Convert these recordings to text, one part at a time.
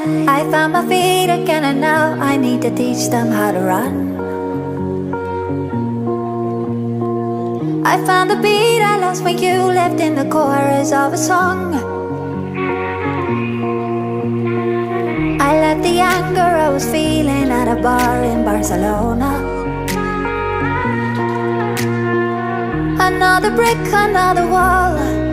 I found my feet again and now I need to teach them how to run. I found the beat I lost when you left in the chorus of a song. I left the anger I was feeling at a bar in Barcelona. Another brick, another wall,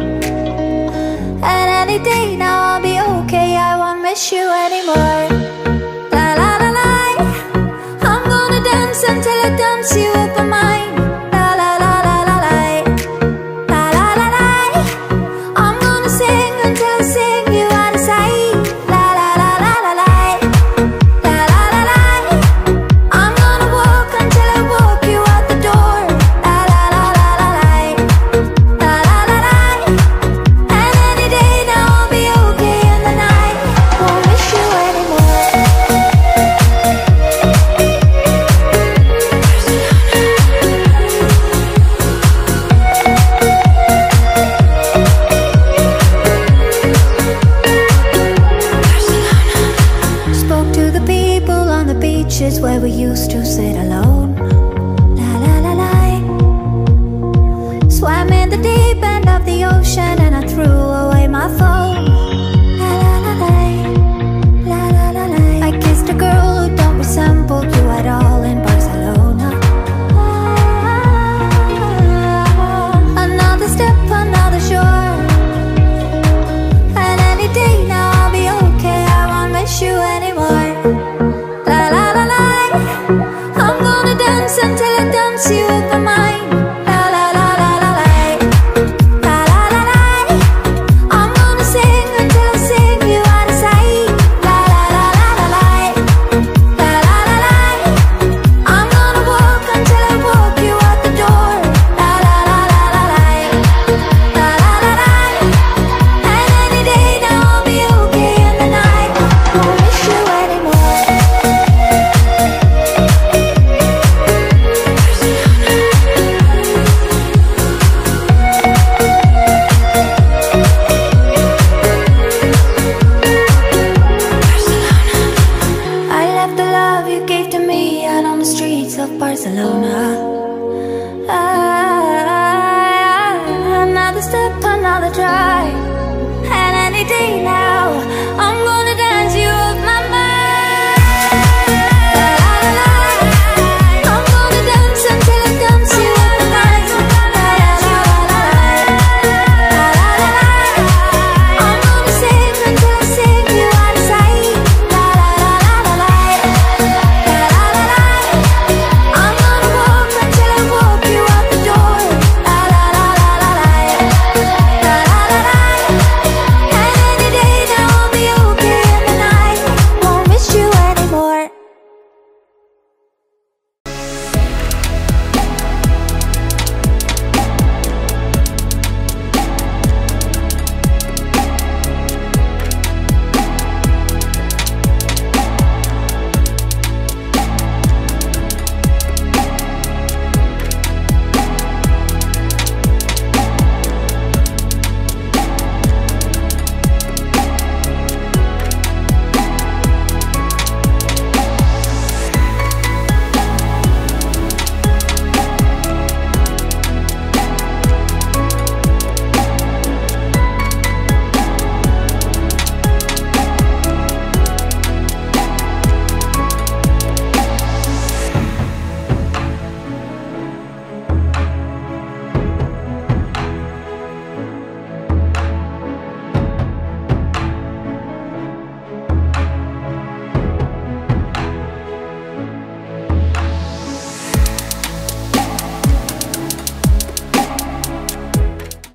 and any day now I'll be okay. I won't miss you anymore. La la la la, I'm gonna dance until I dance you off my mind. La la la la la la, la la la la, I'm gonna sing until I sing you out of sight. La la la la la la, la la la la, I'm gonna walk until I walk you out the door. La la la la la la, la la la la, and any day now I'll be okay in the night. Won't miss you anymore. Spoke to the people on the beaches where we used to sit alone. La la la la. Swam in the deep end of the ocean and I threw away my phone. La la la la. La la la la. I kissed a girl who don't resemble you at all in Barcelona. Another step, another shore, and any day now I'll be okay. I won't miss you anymore. La la la la, I'm gonna dance until I dance you off my mind. La la la la la la, la la la la, I'm gonna sing until I sing you out of sight. La la la la la la, la la la la, I'm gonna walk until I walk you out the door. La la la la la la, la la la la, and any day now I'll be okay in the night. Won't miss you anymore. I left the love you gave to me out on the streets of Barcelona. Another step, another try, and any day now